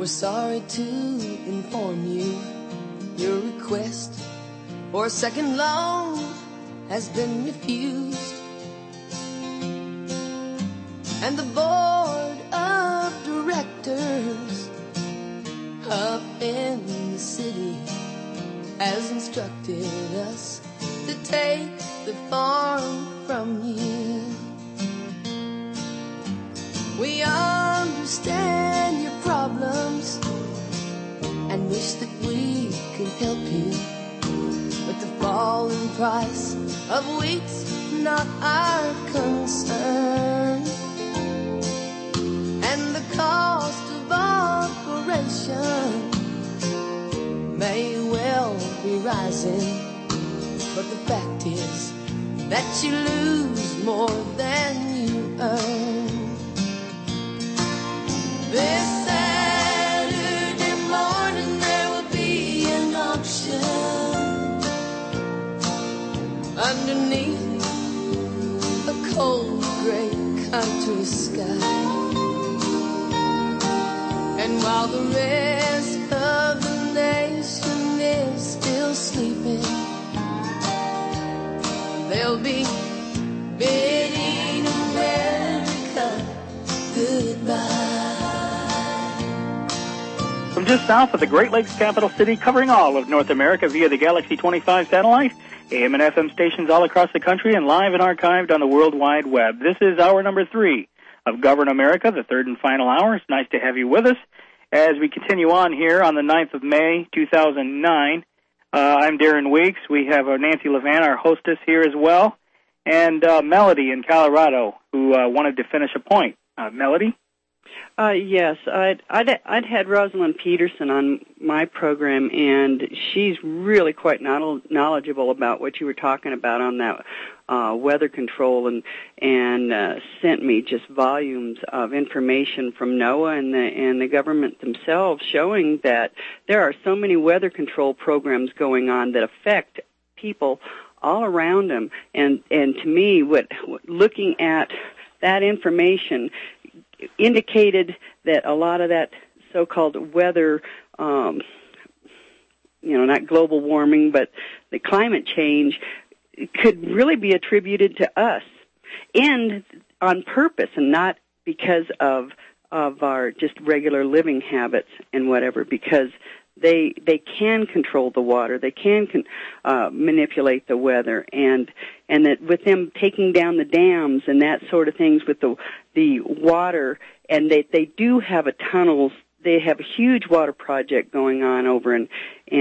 We're sorry to inform you your request for a second loan has been refused. And the board of directors up in the city has instructed us to take the farm from you. We understand your problems and wish that we could help you, but the fall in price of wheat's not our concern, and the cost of operation may well be rising, but the fact is that you lose more than you earn. This Saturday morning there will be an auction underneath a cold gray country sky, and while the rest of the nation is still sleeping, they'll be bidding America goodbye. From just south of the Great Lakes capital city, covering all of North America via the Galaxy 25 satellite, AM and FM stations all across the country, and live and archived on the World Wide Web. This is hour number 3 of Govern America, the third and final hour. It's nice to have you with us as we continue on here on the 9th of May, 2009. I'm Darren Weeks. We have Nancy Levan, our hostess, here as well, and Melody in Colorado, who wanted to finish a point. Melody? Yes, I'd had Rosalind Peterson on my program, and she's really quite knowledgeable about what you were talking about on that weather control, and sent me just volumes of information from NOAA and the government themselves showing that there are so many weather control programs going on that affect people all around them. And to me, looking at that information indicated that a lot of that so-called weather, not global warming, but the climate change could really be attributed to us, and on purpose, and not because of our just regular living habits and whatever, because they can control the water, they can manipulate the weather, and that with them taking down the dams and that sort of things with the water, and they do have tunnels. They have a huge water project going on over in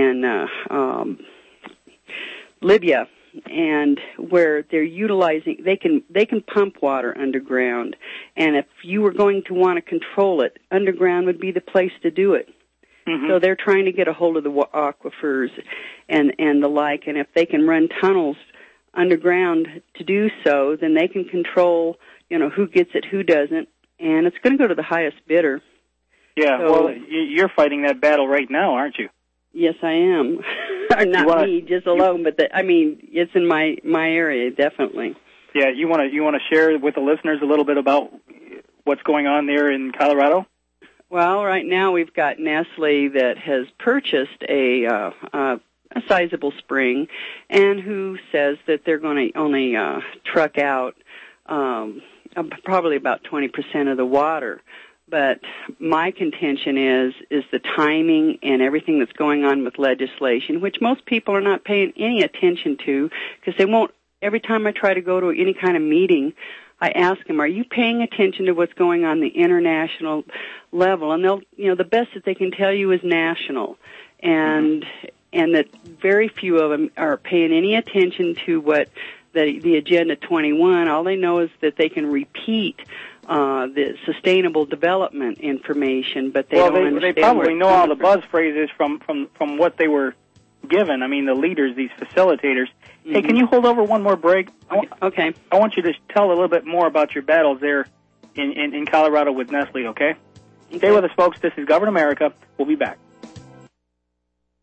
Libya, and where they're utilizing, they can pump water underground, and if you were going to want to control it, underground would be the place to do it. Mm-hmm. So they're trying to get a hold of the aquifers and the like, and if they can run tunnels underground to do so, then they can control, who gets it, who doesn't, and it's going to go to the highest bidder. Yeah, so, well, you're fighting that battle right now, aren't you? Yes, I am. Not me, just alone, but it's in my area, definitely. Yeah, you want to share with the listeners a little bit about what's going on there in Colorado? Well, right now we've got Nestle that has purchased a sizable spring, and who says that they're going to only truck out probably about 20% of the water. But my contention is the timing and everything that's going on with legislation, which most people are not paying any attention to, because they won't. Every time I try to go to any kind of meeting, I ask them, are you paying attention to what's going on the international level? And they'll, the best that they can tell you is national. And that very few of them are paying any attention to what the Agenda 21. All they know is that they can repeat the sustainable development information, but they don't understand. They probably know all the buzz phrases from what they were given. I mean, the leaders, these facilitators. Mm-hmm. Hey, can you hold over one more break? Okay. I want you to tell a little bit more about your battles there in Colorado with Nestle, okay? Stay with us, folks. This is Govern America. We'll be back.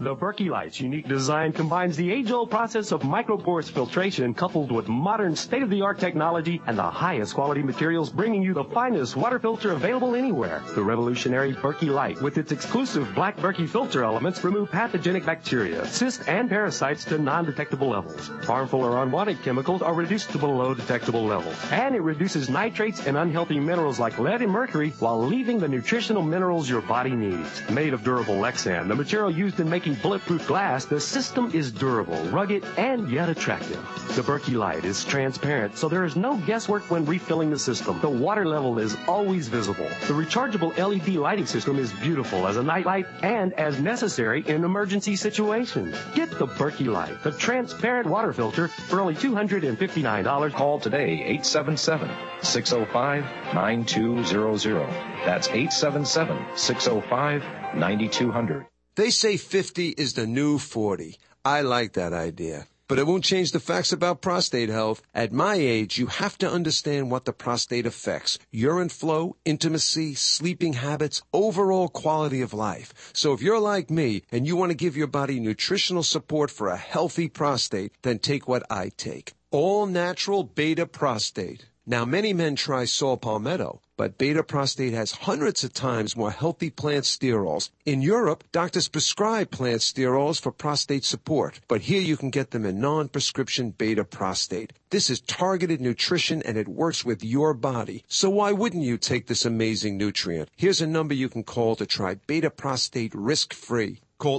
The Berkey Light's unique design combines the age-old process of microporous filtration coupled with modern state-of-the-art technology and the highest quality materials, bringing you the finest water filter available anywhere. The revolutionary Berkey Light, with its exclusive black Berkey filter elements, remove pathogenic bacteria, cysts, and parasites to non-detectable levels. Harmful or unwanted chemicals are reduced to below detectable levels. And it reduces nitrates and unhealthy minerals like lead and mercury while leaving the nutritional minerals your body needs. Made of durable Lexan, the material used in making bulletproof glass, the system is durable, rugged, and yet attractive. The Berkey Light is transparent, so there is no guesswork when refilling the system. The water level is always visible. The rechargeable LED lighting system is beautiful as a nightlight and as necessary in emergency situations. Get the Berkey Light, the transparent water filter, for only $259. Call today, 877-605-9200. That's 877-605-9200. They say 50 is the new 40. I like that idea. But it won't change the facts about prostate health. At my age, you have to understand what the prostate affects. Urine flow, intimacy, sleeping habits, overall quality of life. So if you're like me and you want to give your body nutritional support for a healthy prostate, then take what I take. All natural Beta Prostate. Now, many men try saw palmetto, but Beta Prostate has hundreds of times more healthy plant sterols. In Europe, doctors prescribe plant sterols for prostate support, but here you can get them in non-prescription Beta Prostate. This is targeted nutrition, and it works with your body. So why wouldn't you take this amazing nutrient? Here's a number you can call to try Beta Prostate risk-free. Call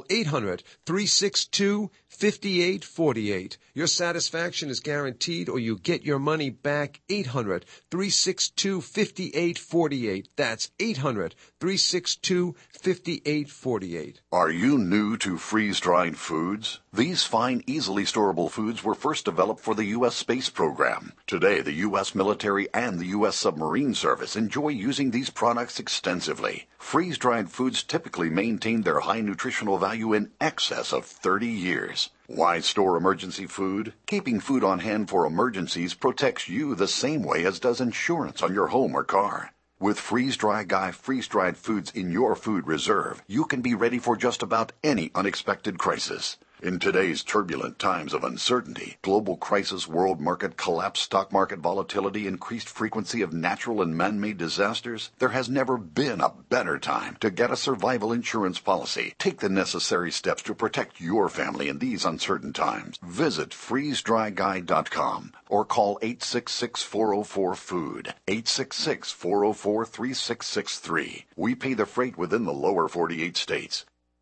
800-362-5848. Your satisfaction is guaranteed, or you get your money back. 800-362-5848. That's 800-362-5848. Are you new to freeze-dried foods? These fine, easily storable foods were first developed for the U.S. space program. Today, the U.S. military and the U.S. submarine service enjoy using these products extensively. Freeze-dried foods typically maintain their high nutritional value in excess of 30 years. Why store emergency food? Keeping food on hand for emergencies protects you the same way as does insurance on your home or car. With Freeze-Dry Guy freeze-dried foods in your food reserve, you can be ready for just about any unexpected crisis. In today's turbulent times of uncertainty, global crisis, world market collapse, stock market volatility, increased frequency of natural and man-made disasters, there has never been a better time to get a survival insurance policy. Take the necessary steps to protect your family in these uncertain times. Visit freezedryguy.com or call 866-404-FOOD, 866-404-3663. We pay the freight within the lower 48 states.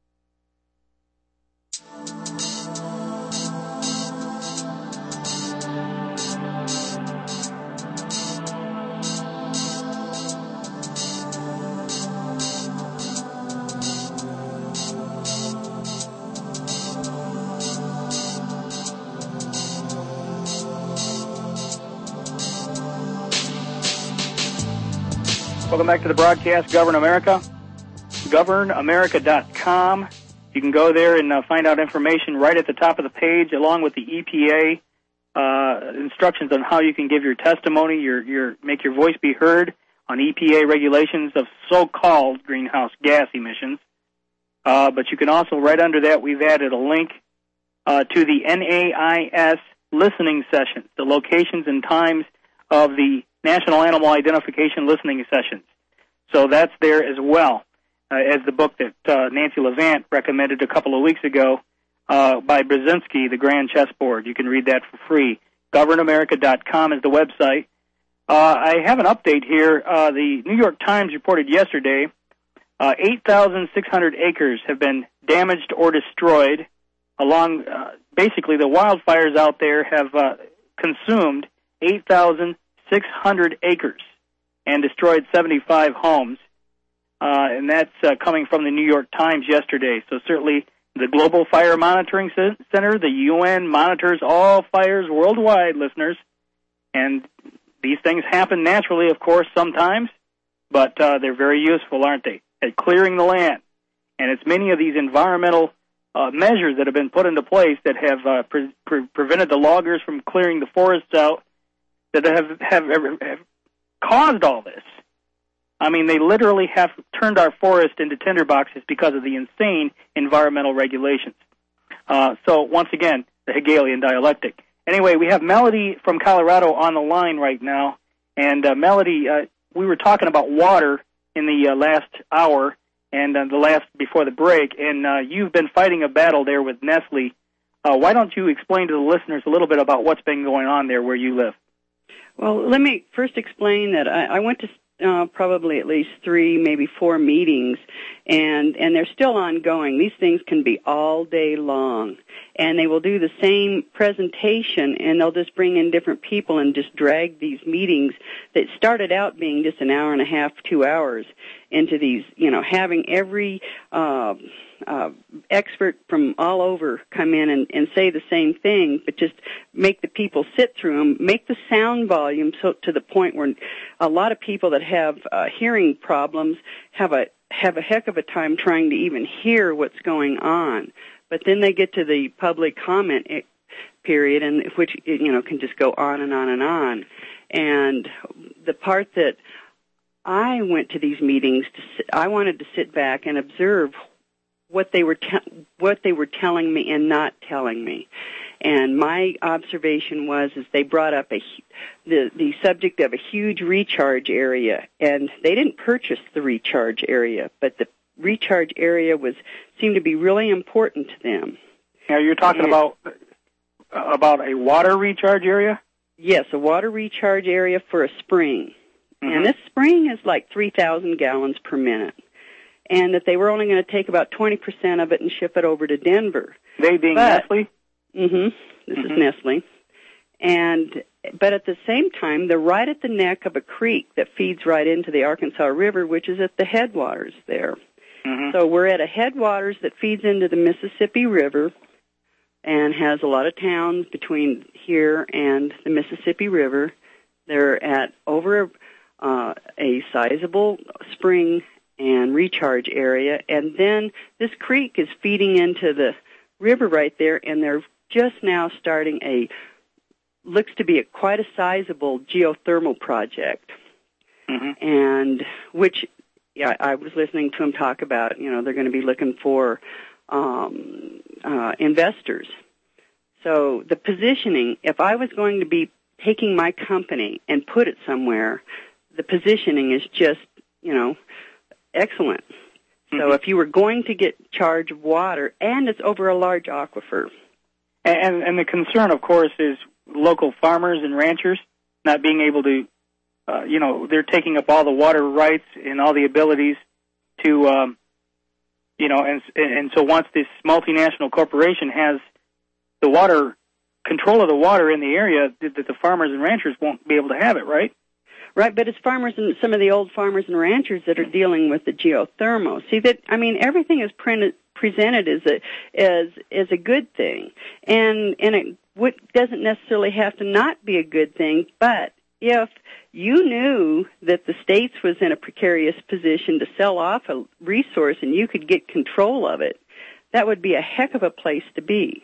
Welcome back to the broadcast, Govern America. GovernAmerica.com. You can go there and find out information right at the top of the page, along with the EPA instructions on how you can give your testimony, make your voice be heard on EPA regulations of so-called greenhouse gas emissions. But you can also, right under that, we've added a link to the NAIS listening sessions, the locations and times of the National Animal Identification listening sessions. So that's there as well. As the book that Nancy Levant recommended a couple of weeks ago by Brzezinski, The Grand Chessboard. You can read that for free. GovernAmerica.com is the website. I have an update here. The New York Times reported yesterday 8,600 acres have been damaged or destroyed along, basically the wildfires out there have consumed 8,600 acres and destroyed 75 homes. And that's coming from the New York Times yesterday. So certainly the Global Fire Monitoring Center, the UN, monitors all fires worldwide, listeners. And these things happen naturally, of course, sometimes, but they're very useful, aren't they, at clearing the land. And it's many of these environmental measures that have been put into place that have prevented the loggers from clearing the forests out that have caused all this. I mean, they literally have turned our forest into tinderboxes because of the insane environmental regulations. So, once again, the Hegelian dialectic. Anyway, we have Melody from Colorado on the line right now. And, Melody, we were talking about water in the last hour and the last before the break, and you've been fighting a battle there with Nestle. Why don't you explain to the listeners a little bit about what's been going on there where you live? Well, let me first explain that I went to probably at least 3, maybe 4 meetings, and they're still ongoing. These things can be all day long, and they will do the same presentation, and they'll just bring in different people and just drag these meetings that started out being just an hour and a half, 2 hours into these, having every expert from all over come in and say the same thing, but just make the people sit through them, make the sound volume so to the point where a lot of people that have hearing problems have a heck of a time trying to even hear what's going on. But then they get to the public comment period, and which can just go on and on and on. And the part that I went to these meetings, I wanted to sit back and observe what they were telling me and not telling me. And my observation was they brought up the subject of a huge recharge area, and they didn't purchase the recharge area, but the recharge area seemed to be really important to them. Now you're talking about a water recharge area? Yes, a water recharge area for a spring. Mm-hmm. And this spring is like 3,000 gallons per minute. And that they were only going to take about 20% of it and ship it over to Denver. They being Nestle? Mm-hmm. This is Nestle. But at the same time, they're right at the neck of a creek that feeds right into the Arkansas River, which is at the headwaters there. Mm-hmm. So we're at a headwaters that feeds into the Mississippi River and has a lot of towns between here and the Mississippi River. They're at over a sizable spring and recharge area, and then this creek is feeding into the river right there, and they're just now starting looks to be quite a sizable geothermal project, and which, I was listening to him talk about, they're going to be looking for investors. So the positioning, if I was going to be taking my company and put it somewhere, the positioning is just, excellent. So if you were going to get charge of water, and it's over a large aquifer. And the concern, of course, is local farmers and ranchers not being able to, they're taking up all the water rights and all the abilities to, and so once this multinational corporation has the water, control of the water in the area, that the farmers and ranchers won't be able to have it, right? Right, but it's farmers and some of the old farmers and ranchers that are dealing with the geothermal. See everything is presented as a good thing, and it doesn't necessarily have to not be a good thing. But if you knew that the states was in a precarious position to sell off a resource and you could get control of it, that would be a heck of a place to be.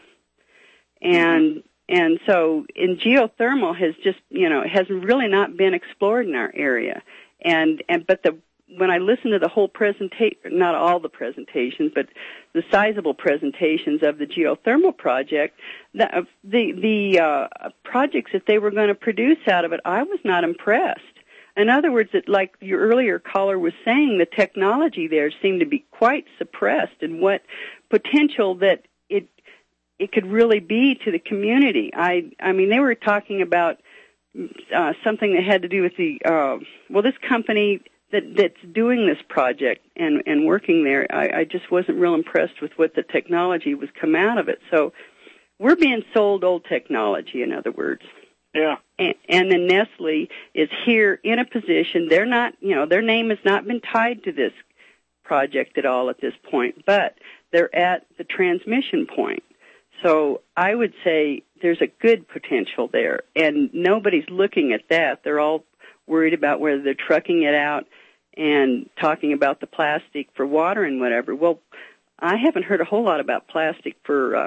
And so in geothermal has just, has really not been explored in our area. But when I listen to the whole presentation, not all the presentations, but the sizable presentations of the geothermal project, the projects that they were going to produce out of it, I was not impressed. In other words, like your earlier caller was saying, the technology there seemed to be quite suppressed, and what potential that it could really be to the community. I mean, they were talking about something that had to do with this company that's doing this project and working there. I just wasn't real impressed with what the technology was come out of it. So we're being sold old technology, in other words. Yeah. And then Nestle is here in a position, they're not, their name has not been tied to this project at all at this point, but they're at the transmission point. So I would say there's a good potential there, and nobody's looking at that. They're all worried about whether they're trucking it out and talking about the plastic for water and whatever. Well, I haven't heard a whole lot about plastic for,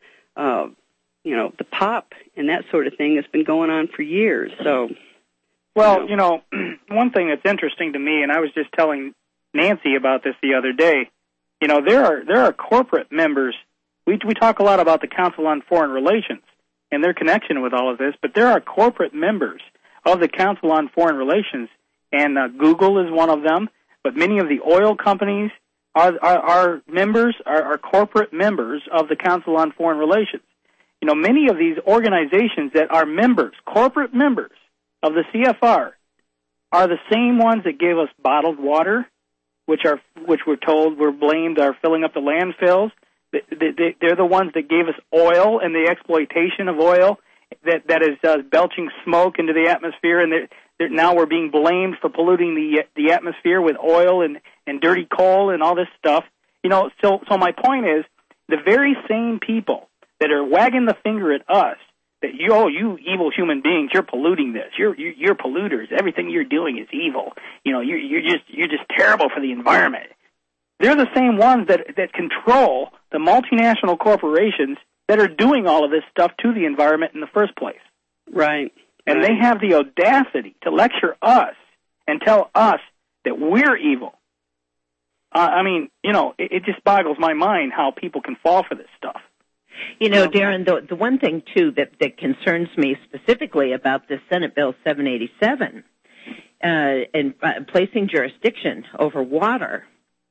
the pop and that sort of thing that's been going on for years. So Well, one thing that's interesting to me, and I was just telling Nancy about this the other day, there are corporate members. We talk a lot about the Council on Foreign Relations and their connection with all of this, but there are corporate members of the Council on Foreign Relations, and Google is one of them, but many of the oil companies are members, are corporate members of the Council on Foreign Relations. Many of these organizations that are members, corporate members of the CFR, are the same ones that gave us bottled water, which we're told we're blamed are filling up the landfills. They're the ones that gave us oil and the exploitation of oil that is belching smoke into the atmosphere, and now we're being blamed for polluting the atmosphere with oil and dirty coal and all this stuff. So my point is, the very same people that are wagging the finger at us, that you evil human beings, you're polluting this. You're polluters. Everything you're doing is evil. You're just terrible for the environment. They're the same ones that control the multinational corporations that are doing all of this stuff to the environment in the first place. Right. And they have the audacity to lecture us and tell us that we're evil. It just boggles my mind how people can fall for this stuff. Darren, the one thing, too, that concerns me specifically about this Senate Bill 787 and placing jurisdiction over water,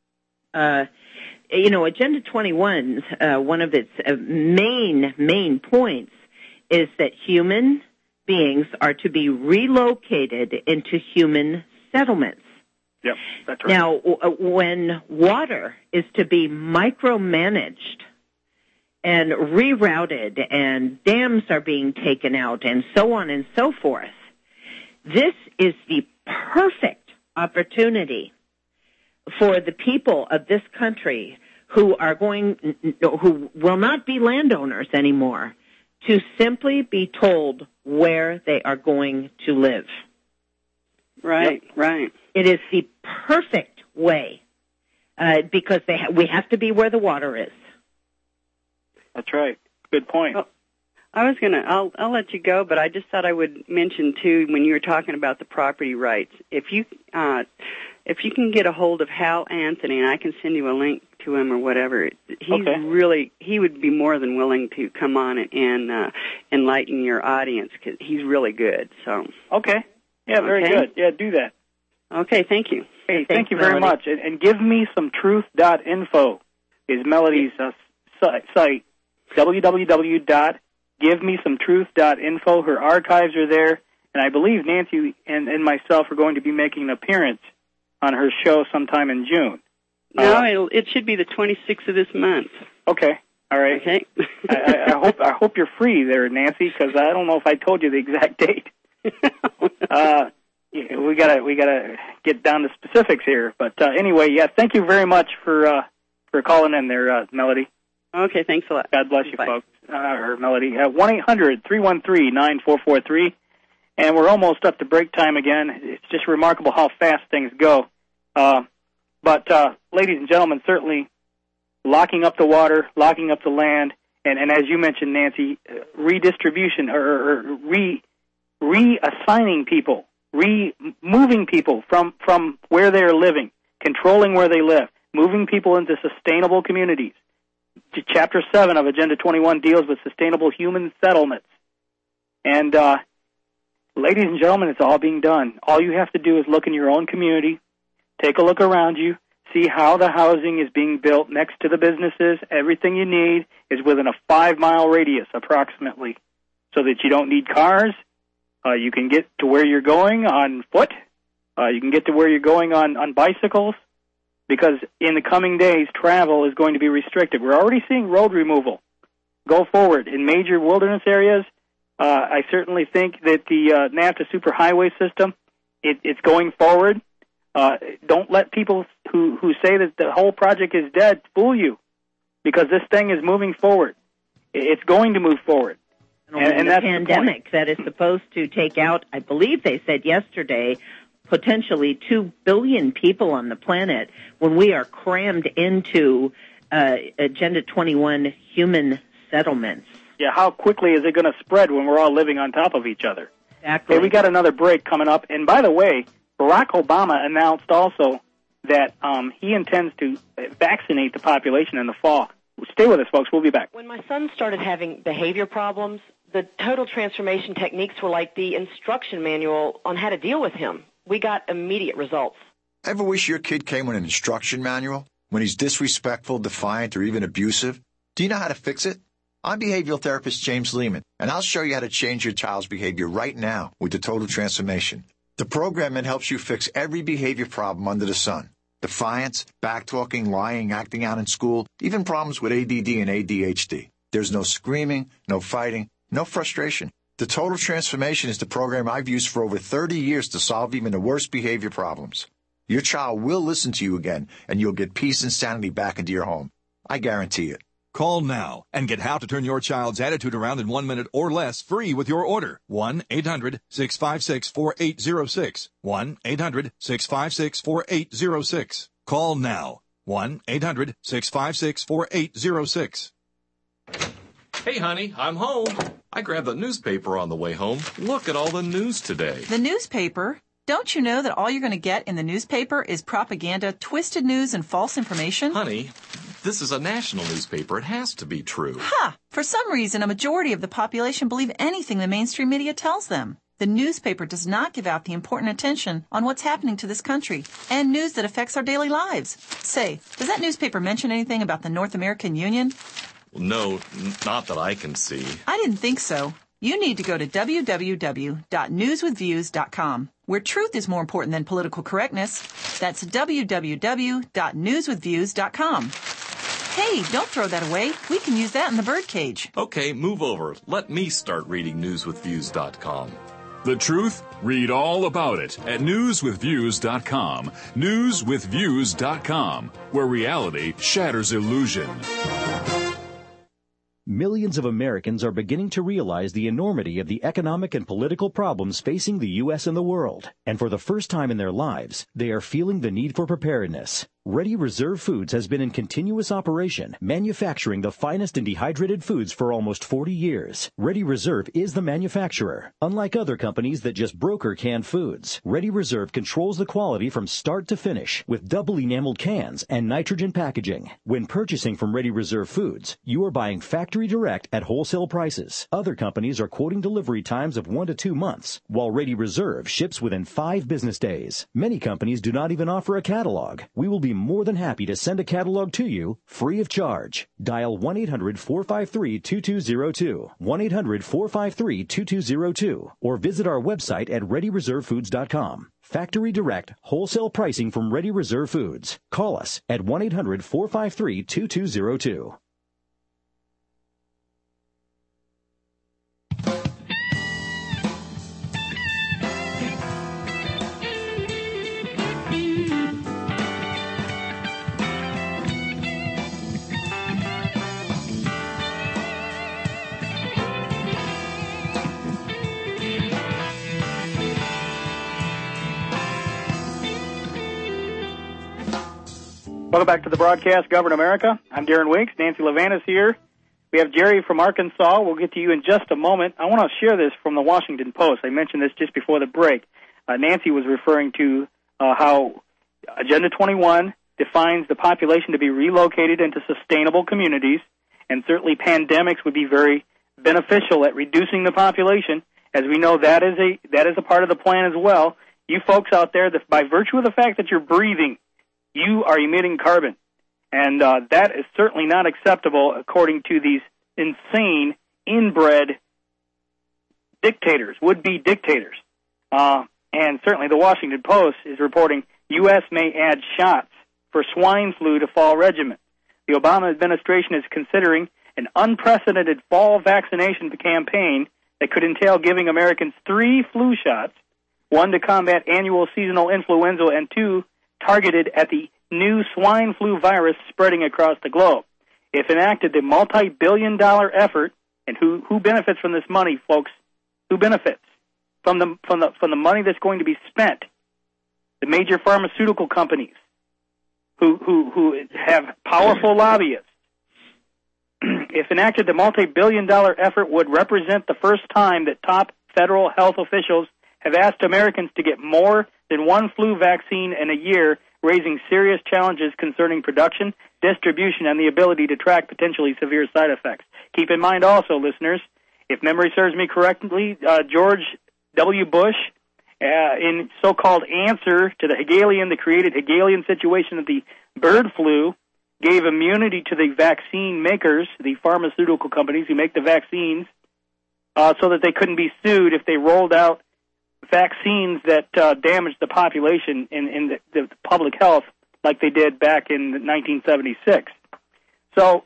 Agenda 21's one of its main points is that human beings are to be relocated into human settlements. Yep, that's right. Now, when water is to be micromanaged and rerouted and dams are being taken out and so on and so forth, this is the perfect opportunity for the people of this country who will not be landowners anymore to simply be told where they are going to live. Right, right. It is the perfect way because we have to be where the water is. That's right. Good point. Well, I'll let you go, but I just thought I would mention too, when you were talking about the property rights, if you can get a hold of Hal Anthony, and I can send you a link to him or whatever, he would be more than willing to come on and enlighten your audience, because he's really good. So okay, yeah, very good. Yeah, do that. Okay, thank you. Hey, thank you very much. And give me some truth.info is Melody's site. www.givemesometruth.info. Her archives are there, and I believe Nancy and myself are going to be making an appearance on her show sometime in June. No, it should be the 26th of this month. Okay, all right. Okay. I hope you're free there, Nancy, because I don't know if I told you the exact date. We gotta get down to specifics here, but anyway, yeah. Thank you very much for calling in there, Melody. Okay, thanks a lot. God bless you, folks. Or Melody. 1-800-313-9443. And we're almost up to break time again. It's just remarkable how fast things go. But ladies and gentlemen, certainly locking up the water, locking up the land, and as you mentioned, Nancy, redistribution or reassigning people, moving people from where they're living, controlling where they live, moving people into sustainable communities. Chapter 7 of Agenda 21 deals with sustainable human settlements. And, ladies and gentlemen, it's all being done. All you have to do is look in your own community, take a look around you, see how the housing is being built next to the businesses. Everything you need is within a 5-mile radius, approximately, so that you don't need cars. You can get to where you're going on foot. You can get to where you're going on bicycles. Because in the coming days, travel is going to be restricted. We're already seeing road removal go forward in major wilderness areas. I certainly think that the NAFTA superhighway system, it's going forward. Don't let people who say that the whole project is dead fool you, because this thing is moving forward. It's going to move forward. And that's the pandemic that is supposed to take out, I believe they said yesterday, potentially 2 billion people on the planet when we are crammed into Agenda 21 human settlements. Yeah, how quickly is it going to spread when we're all living on top of each other? Exactly. Hey, we got another break coming up. And by the way, Barack Obama announced also that he intends to vaccinate the population in the fall. Stay with us, folks. We'll be back. When my son started having behavior problems, the total transformation techniques were like the instruction manual on how to deal with him. We got immediate results. Ever wish your kid came with an instruction manual when he's disrespectful, defiant, or even abusive? Do you know how to fix it? I'm behavioral therapist James Lehman, and I'll show you how to change your child's behavior right now with the Total Transformation. The program that helps you fix every behavior problem under the sun. Defiance, backtalking, lying, acting out in school, even problems with ADD and ADHD. There's no screaming, no fighting, no frustration. The Total Transformation is the program I've used for over 30 years to solve even the worst behavior problems. Your child will listen to you again, and you'll get peace and sanity back into your home. I guarantee it. Call now and get how to turn your child's attitude around in 1 minute or less free with your order. 1-800-656-4806. 1-800-656-4806. Call now. 1-800-656-4806. Hey, honey, I'm home. I grabbed the newspaper on the way home. Look at all the news today. The newspaper? Don't you know that all you're going to get in the newspaper is propaganda, twisted news, and false information? Honey, this is a national newspaper. It has to be true. Ha! For some reason, a majority of the population believe anything the mainstream media tells them. The newspaper does not give out the important attention on what's happening to this country and news that affects our daily lives. Say, does that newspaper mention anything about the North American Union? No, not that I can see. I didn't think so. You need to go to www.newswithviews.com, where truth is more important than political correctness. That's www.newswithviews.com. Hey, don't throw that away. We can use that in the birdcage. Okay, move over. Let me start reading newswithviews.com. The truth? Read all about it at newswithviews.com. Newswithviews.com, where reality shatters illusion. Millions of Americans are beginning to realize the enormity of the economic and political problems facing the U.S. and the world. And for the first time in their lives, they are feeling the need for preparedness. Ready Reserve Foods has been in continuous operation, manufacturing the finest in dehydrated foods for almost 40 years. Ready Reserve is the manufacturer. Unlike other companies that just broker canned foods, Ready Reserve controls the quality from start to finish with double enameled cans and nitrogen packaging. When purchasing from Ready Reserve Foods, you are buying factory direct at wholesale prices. Other companies are quoting delivery times of 1 to 2 months, while Ready Reserve ships within 5 business days. Many companies do not even offer a catalog. We will be more than happy to send a catalog to you free of charge. Dial 1-800-453-2202, 1-800-453-2202, or visit our website at ReadyReserveFoods.com. Factory direct, wholesale pricing from Ready Reserve Foods. Call us at 1-800-453-2202. Welcome back to the broadcast, Govern America. I'm Darren Winks. Nancy Levan is here. We have Jerry from Arkansas. We'll get to you in just a moment. I want to share this from the Washington Post. I mentioned this just before the break. Nancy was referring to how Agenda 21 defines the population to be relocated into sustainable communities, and certainly pandemics would be very beneficial at reducing the population. As we know, that is a part of the plan as well. You folks out there, that by virtue of the fact that you're breathing, you are emitting carbon, and that is certainly not acceptable according to these insane, inbred dictators, would-be dictators. And certainly the Washington Post is reporting U.S. may add shots for swine flu to fall regimen. The Obama administration is considering an unprecedented fall vaccination campaign that could entail giving Americans 3 flu shots, 1 to combat annual seasonal influenza and 2 targeted at the new swine flu virus spreading across the globe. If enacted, the multi-billion-dollar effort, and who benefits from this money, folks? Who benefits from the money that's going to be spent? The major pharmaceutical companies, who have powerful lobbyists. If enacted, the multi-billion-dollar effort would represent the first time that top federal health officials have asked Americans to get more than one flu vaccine in a year, raising serious challenges concerning production, distribution, and the ability to track potentially severe side effects. Keep in mind also, listeners, if memory serves me correctly, George W. Bush, in so-called answer to the created Hegelian situation of the bird flu, gave immunity to the vaccine makers, the pharmaceutical companies who make the vaccines, so that they couldn't be sued if they rolled out vaccines that damaged the population in the public health like they did back in 1976. So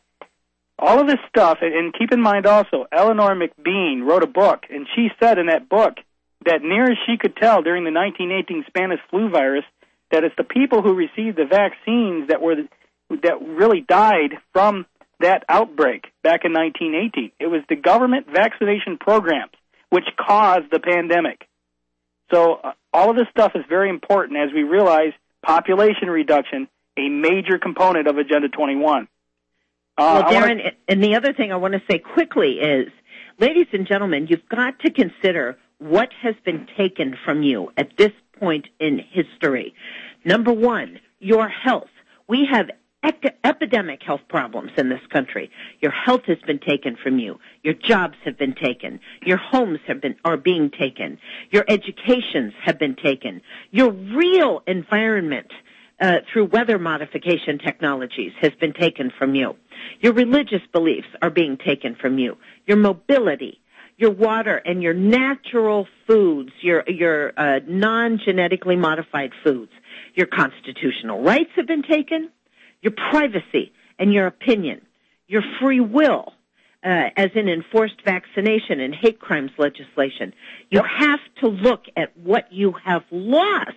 all of this stuff, and keep in mind also, Eleanor McBean wrote a book, and she said in that book that near as she could tell during the 1918 Spanish flu virus, that it's the people who received the vaccines that really died from that outbreak back in 1918. It was the government vaccination programs which caused the pandemic. So all of this stuff is very important as we realize population reduction, a major component of Agenda 21. Well, Darren, and the other thing I want to say quickly is, ladies and gentlemen, you've got to consider what has been taken from you at this point in history. Number one, your health. We have epidemic health problems in this country. Your health has been taken from you. Your jobs have been taken. Your homes are being taken. Your educations have been taken. Your real environment through weather modification technologies has been taken from you. Your religious beliefs are being taken from you. Your mobility, your water, and your natural foods, your non-genetically modified foods. Your constitutional rights have been taken. Your privacy and your opinion, your free will, as in enforced vaccination and hate crimes legislation. You have to look at what you have lost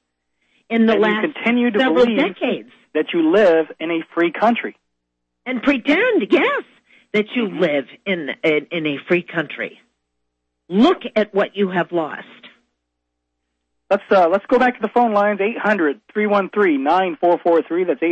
in the last several decades. That you live in a free country. And pretend, yes, that you live in a free country. Look at what you have lost. Let's go back to the phone lines, 800-313-9443. That's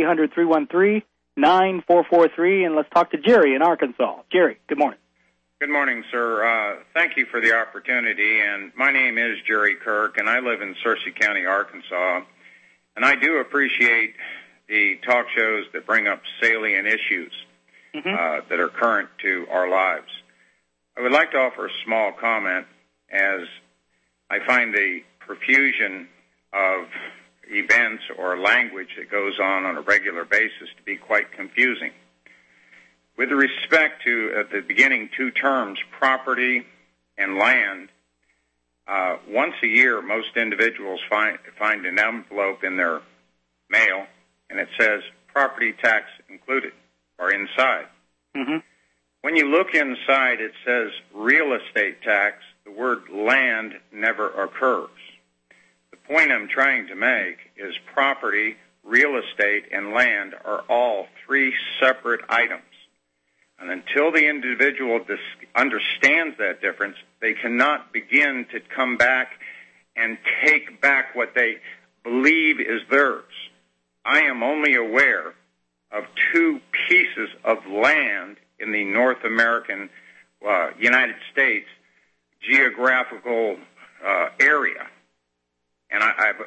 800-313-9443. And let's talk to Jerry in Arkansas. Jerry, good morning. Good morning, sir. Thank you for the opportunity. And my name is Jerry Kirk, and I live in Searcy County, Arkansas. And I do appreciate the talk shows that bring up salient issues that are current to our lives. I would like to offer a small comment, as I find the profusion of events or language that goes on a regular basis to be quite confusing. With respect to, at the beginning, two terms, property and land, once a year most individuals find an envelope in their mail, and it says property tax included, or inside. When you look inside, it says real estate tax. The word land never occurs. The point I'm trying to make is property, real estate, and land are all three separate items. And until the individual understands that difference, they cannot begin to come back and take back what they believe is theirs. I am only aware of two pieces of land in the North American United States geographical area. And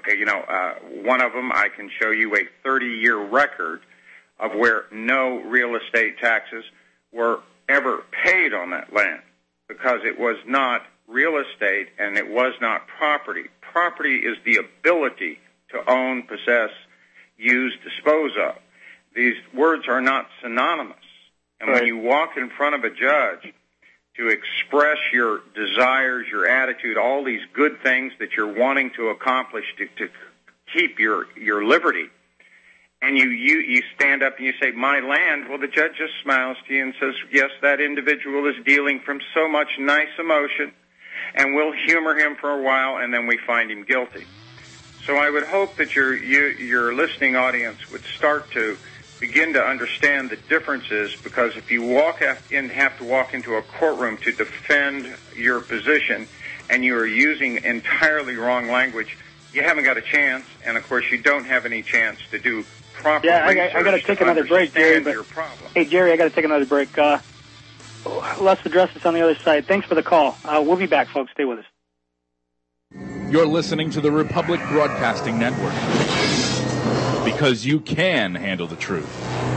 one of them, I can show you a 30-year record of where no real estate taxes were ever paid on that land, because it was not real estate and it was not property. Property is the ability to own, possess, use, dispose of. These words are not synonymous. And when you walk in front of a judge to express your desires, your attitude, all these good things that you're wanting to accomplish to keep your liberty, and you stand up and you say, my land, well, the judge just smiles to you and says, yes, that individual is dealing from so much nice emotion, and we'll humor him for a while, and then we find him guilty. So I would hope that your listening audience would start to begin to understand the differences, because if you have to walk into a courtroom to defend your position and you are using entirely wrong language, you haven't got a chance, and of course you don't have any chance to do proper research. I got to take another break, Jerry. Hey, Jerry, I got to take another break. let's address this on the other side. Thanks for the call. We'll be back, folks. Stay with us. You're listening to the Republic Broadcasting Network, because you can handle the truth.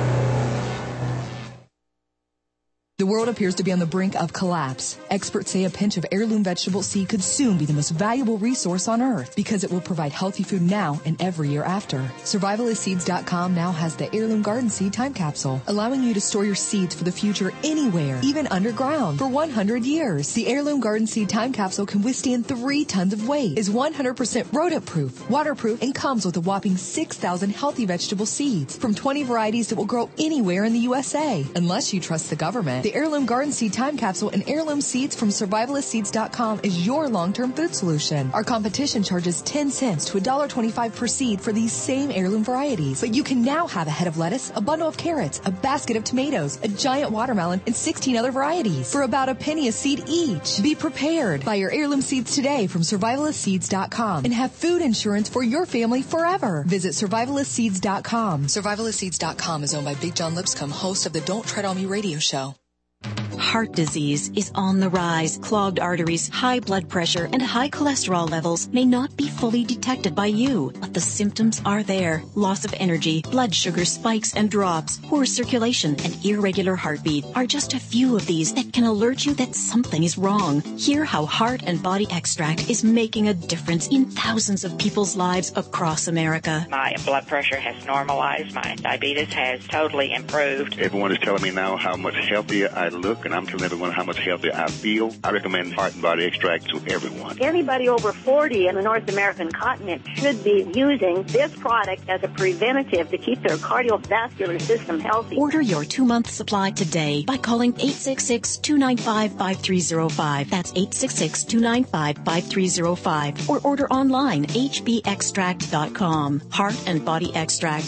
The world appears to be on the brink of collapse. Experts say a pinch of heirloom vegetable seed could soon be the most valuable resource on Earth because it will provide healthy food now and every year after. Survivalistseeds.com now has the Heirloom Garden Seed Time Capsule, allowing you to store your seeds for the future anywhere, even underground, for 100 years. The Heirloom Garden Seed Time Capsule can withstand 3 tons of weight, is 100% rodent-proof, waterproof, and comes with a whopping 6,000 healthy vegetable seeds from 20 varieties that will grow anywhere in the USA. Unless you trust the government, the Heirloom Garden Seed Time Capsule and heirloom seeds from Survivalistseeds.com is your long-term food solution. Our competition charges 10 cents to $1.25 per seed for these same heirloom varieties. But you can now have a head of lettuce, a bundle of carrots, a basket of tomatoes, a giant watermelon, and 16 other varieties for about a penny a seed each. Be prepared. Buy your heirloom seeds today from Survivalistseeds.com and have food insurance for your family forever. Visit Survivalistseeds.com. Survivalistseeds.com is owned by Big John Lipscomb, host of the Don't Tread on Me radio show. Heart disease is on the rise. Clogged arteries, high blood pressure, and high cholesterol levels may not be fully detected by you, but the symptoms are there. Loss of energy, blood sugar spikes and drops, poor circulation, and irregular heartbeat are just a few of these that can alert you that something is wrong. Hear how Heart and Body Extract is making a difference in thousands of people's lives across America. My blood pressure has normalized. My diabetes has totally improved. Everyone is telling me now how much healthier I look, and I'm telling everyone how much healthier I feel. I recommend Heart and Body Extract to everyone. Anybody over 40 in the North American continent should be using this product as a preventative to keep their cardiovascular system healthy. Order your 2-month supply today by calling 866-295-5305. That's 866-295-5305. Or order online, hbextract.com. Heart and Body Extract,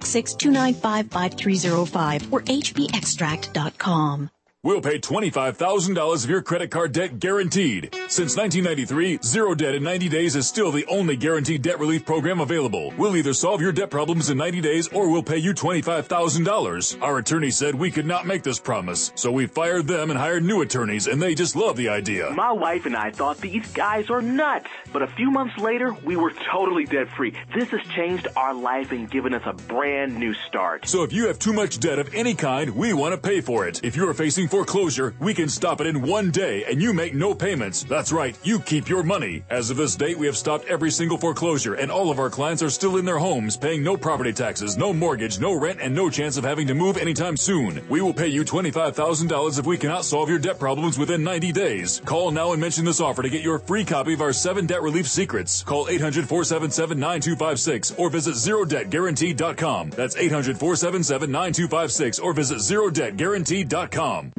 866-295-5305 or hbextract.com. We'll pay $25,000 of your credit card debt guaranteed. Since 1993, Zero Debt in 90 Days is still the only guaranteed debt relief program available. We'll either solve your debt problems in 90 days or we'll pay you $25,000. Our attorney said we could not make this promise, so we fired them and hired new attorneys, and they just love the idea. My wife and I thought these guys are nuts, but a few months later, we were totally debt-free. This has changed our life and given us a brand new start. So if you have too much debt of any kind, we want to pay for it. If you are facing foreclosure, we can stop it in 1 day and you make no payments. That's right, you keep your money. As of this date, we have stopped every single foreclosure and all of our clients are still in their homes, paying no property taxes, no mortgage, no rent, and no chance of having to move anytime soon. We will pay you $25,000 if we cannot solve your debt problems within 90 days. Call now and mention this offer to get your free copy of our 7 debt relief secrets. Call 800-477-9256 or visit ZeroDebtGuaranteed.com. That's 800-477-9256 or visit ZeroDebtGuaranteed.com.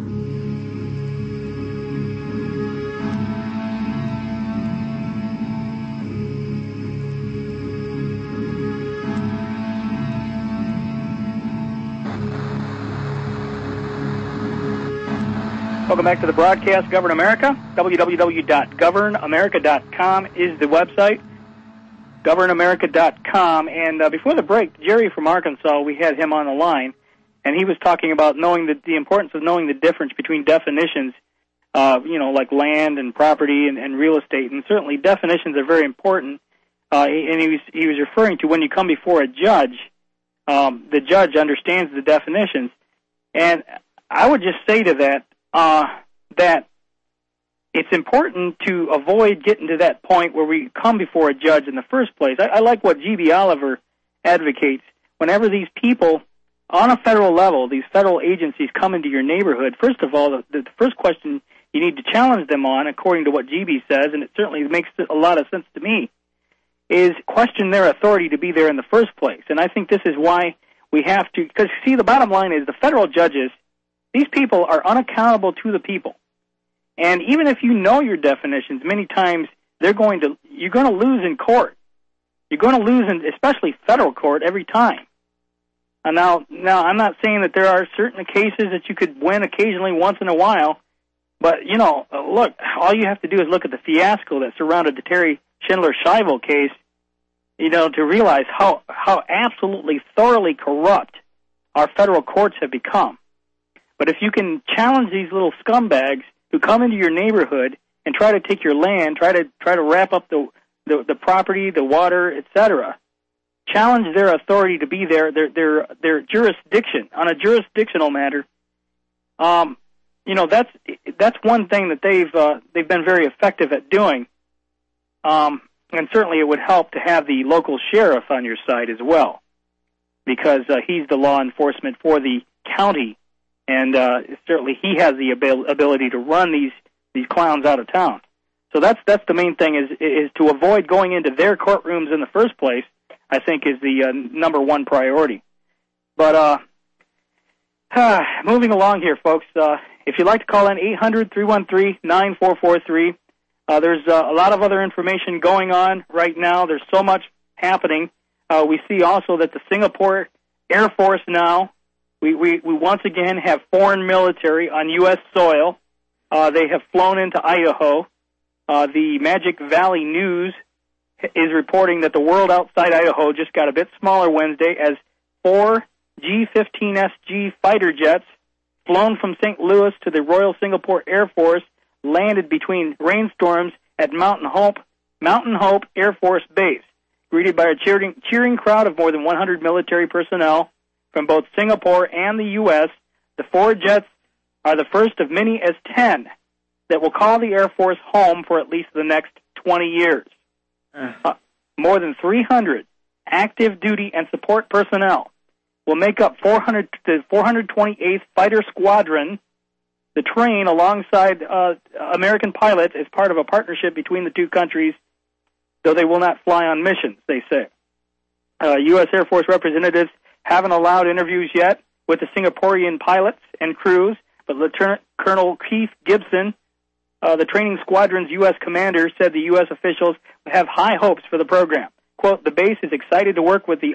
Welcome back to the broadcast. Govern America. www.governamerica.com is the website. Governamerica.com. And before the break, Jerry from Arkansas, we had him on the line, and he was talking about knowing the importance of knowing the difference between definitions, like land and property and real estate. And certainly definitions are very important. And he was referring to when you come before a judge, the judge understands the definitions. And I would just say to that, that it's important to avoid getting to that point where we come before a judge in the first place. I like what G.B. Oliver advocates. Whenever these people on a federal level, these federal agencies come into your neighborhood, first of all, the first question you need to challenge them on, according to what G.B. says, and it certainly makes a lot of sense to me, is question their authority to be there in the first place. And I think this is why we have to, because, see, the bottom line is the federal judges, these people are unaccountable to the people. And even if you know your definitions, many times you're going to lose in court. You're going to lose in, especially federal court, every time. And now I'm not saying that there are certain cases that you could win occasionally once in a while, but, look, all you have to do is look at the fiasco that surrounded the Terry Schindler-Schiavo case, to realize how absolutely thoroughly corrupt our federal courts have become. But if you can challenge these little scumbags who come into your neighborhood and try to take your land, try to wrap up the property, the water, etc., challenge their authority to be there, their jurisdiction on a jurisdictional matter. That's one thing that they've been very effective at doing. And certainly it would help to have the local sheriff on your side as well, because he's the law enforcement for the county, and certainly he has the ability to run these clowns out of town. So that's the main thing is to avoid going into their courtrooms in the first place. I think is the number one priority. But moving along here, folks. If you'd like to call in, 800-313-9443. There's a lot of other information going on right now. There's so much happening. We see also that the Singapore Air Force now, we once again have foreign military on U.S. soil. They have flown into Idaho. The Magic Valley News is reporting that the world outside Idaho just got a bit smaller Wednesday as 4 G-15SG fighter jets flown from St. Louis to the Royal Singapore Air Force landed between rainstorms at Mountain Hope Air Force Base. Greeted by a cheering crowd of more than 100 military personnel from both Singapore and the U.S., the 4 jets are the first of many as 10 that will call the Air Force home for at least the next 20 years. More than 300 active duty and support personnel will make up the 428th Fighter Squadron. The train alongside American pilots is part of a partnership between the two countries, though they will not fly on missions, they say. U.S. Air Force representatives haven't allowed interviews yet with the Singaporean pilots and crews, but Lieutenant Colonel Keith Gibson, the training squadron's U.S. commander, said the U.S. officials have high hopes for the program. Quote, the base is excited to work with the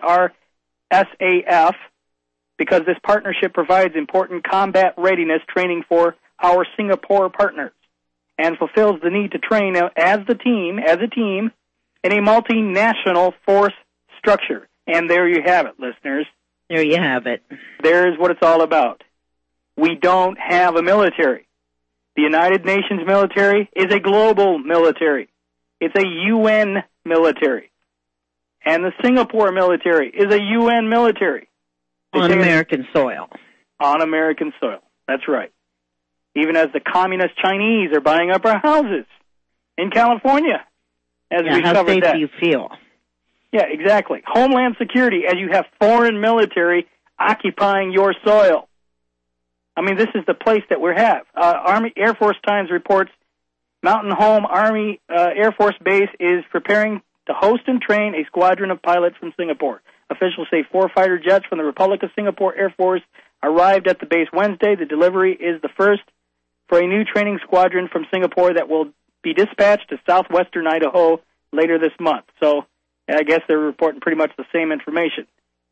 RSAF because this partnership provides important combat readiness training for our Singapore partners and fulfills the need to train as a team in a multinational force structure. And there you have it, listeners. There you have it. There's what it's all about. We don't have a military. The United Nations military is a global military. It's a UN military. And the Singapore military is a UN military. On American soil. On American soil. That's right. Even as the communist Chinese are buying up our houses in California. How safe do you feel? Yeah, exactly. Homeland security, as you have foreign military occupying your soil. I mean, this is the place that we have. Army Air Force Times reports Mountain Home Army Air Force Base is preparing to host and train a squadron of pilots from Singapore. Officials say 4 fighter jets from the Republic of Singapore Air Force arrived at the base Wednesday. The delivery is the first for a new training squadron from Singapore that will be dispatched to southwestern Idaho later this month. So I guess they're reporting pretty much the same information.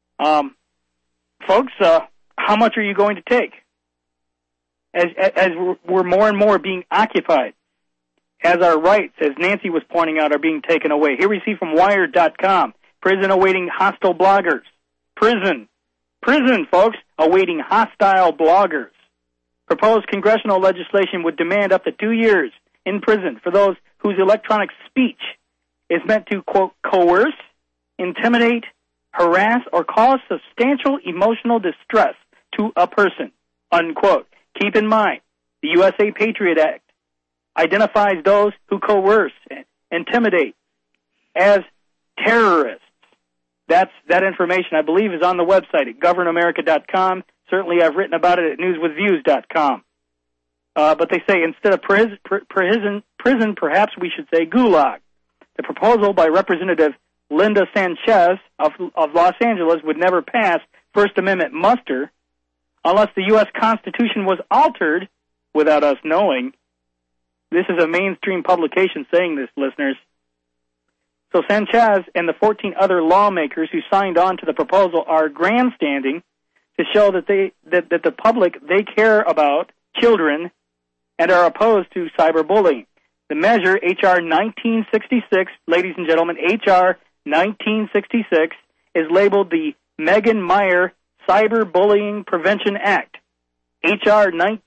Folks, how much are you going to take? As we're more and more being occupied, as our rights, as Nancy was pointing out, are being taken away. Here we see from Wired.com, prison awaiting hostile bloggers. Prison, folks, awaiting hostile bloggers. Proposed congressional legislation would demand up to 2 years in prison for those whose electronic speech is meant to, quote, coerce, intimidate, harass, or cause substantial emotional distress to a person, unquote. Keep in mind, the USA Patriot Act identifies those who coerce and intimidate as terrorists. That information, I believe, is on the website at governamerica.com. Certainly, I've written about it at newswithviews.com. But they say instead of prison, perhaps we should say gulag. The proposal by Representative Linda Sanchez of Los Angeles would never pass First Amendment muster unless the U.S. Constitution was altered without us knowing. This is a mainstream publication saying this, listeners. So Sanchez and the 14 other lawmakers who signed on to the proposal are grandstanding to show that the public, they care about children and are opposed to cyberbullying. The measure, H.R. 1966, ladies and gentlemen, H.R. 1966, is labeled the Megan Meyer Cyberbullying Prevention Act. H.R.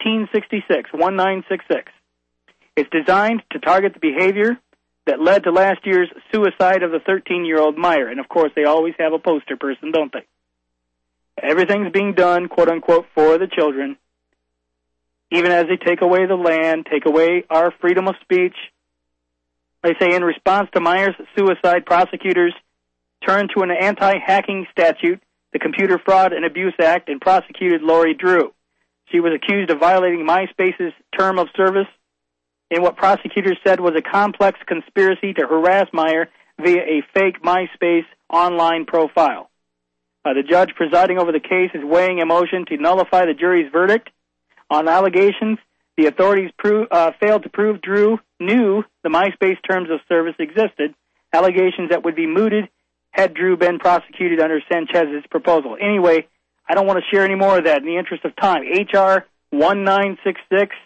1966. It's designed to target the behavior that led to last year's suicide of the 13-year-old Meyer. And, of course, they always have a poster person, don't they? Everything's being done, quote-unquote, for the children, even as they take away the land, take away our freedom of speech. They say in response to Meyer's suicide, prosecutors turned to an anti-hacking statute, the Computer Fraud and Abuse Act, and prosecuted Lori Drew. She was accused of violating MySpace's term of service in what prosecutors said was a complex conspiracy to harass Meyer via a fake MySpace online profile. The judge presiding over the case is weighing a motion to nullify the jury's verdict on allegations. The authorities failed to prove Drew knew the MySpace terms of service existed, allegations that would be mooted had Drew been prosecuted under Sanchez's proposal. Anyway, I don't want to share any more of that in the interest of time. H.R. 1966,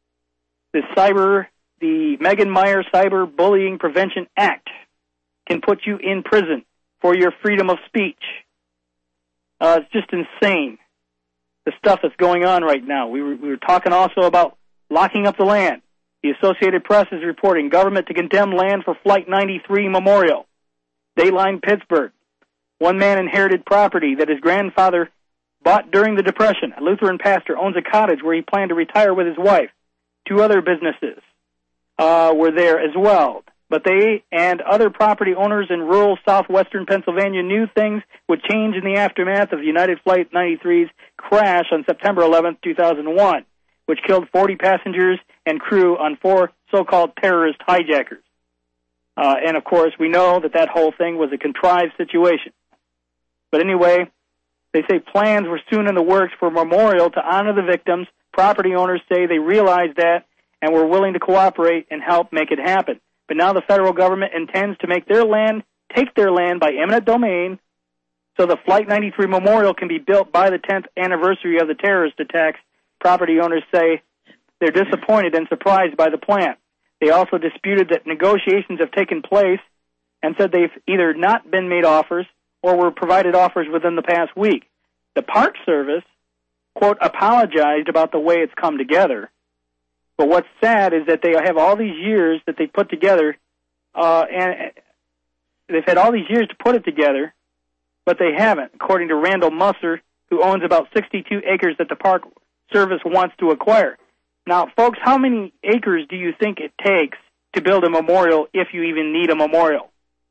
the Megan Meyer Cyber Bullying Prevention Act can put you in prison for your freedom of speech. It's just insane, the stuff that's going on right now. We were talking also about locking up the land. The Associated Press is reporting government to condemn land for Flight 93 Memorial. Dayline Pittsburgh. One man inherited property that his grandfather bought during the Depression. A Lutheran pastor owns a cottage where he planned to retire with his wife. 2 other businesses were there as well. But they and other property owners in rural southwestern Pennsylvania knew things would change in the aftermath of United Flight 93's crash on September 11, 2001, which killed 40 passengers and crew on 4 so-called terrorist hijackers. And, of course, we know that whole thing was a contrived situation. But anyway, they say plans were soon in the works for a memorial to honor the victims. Property owners say they realized that and were willing to cooperate and help make it happen. But now the federal government intends to take their land by eminent domain so the Flight 93 Memorial can be built by the 10th anniversary of the terrorist attacks. Property owners say they're disappointed and surprised by the plan. They also disputed that negotiations have taken place and said they've either not been made offers or were provided offers within the past week. The Park Service, quote, apologized about the way it's come together. But what's sad is that they have all these years that they put together, and they've had all these years to put it together, but they haven't, according to Randall Musser, who owns about 62 acres that the Park Service wants to acquire. Now, folks, how many acres do you think it takes to build a memorial if you even need a memorial?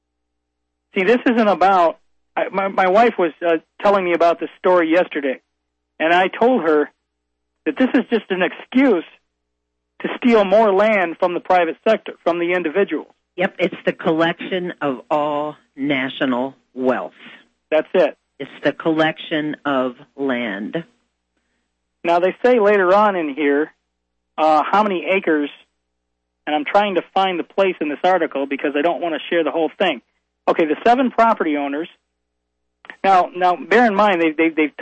See, this isn't about... My wife was telling me about this story yesterday, and I told her that this is just an excuse to steal more land from the private sector, from the individuals. Yep, it's the collection of all national wealth. That's it. It's the collection of land. Now, they say later on in here how many acres, and I'm trying to find the place in this article because I don't want to share the whole thing. Okay, the 7 property owners. Now, bear in mind they've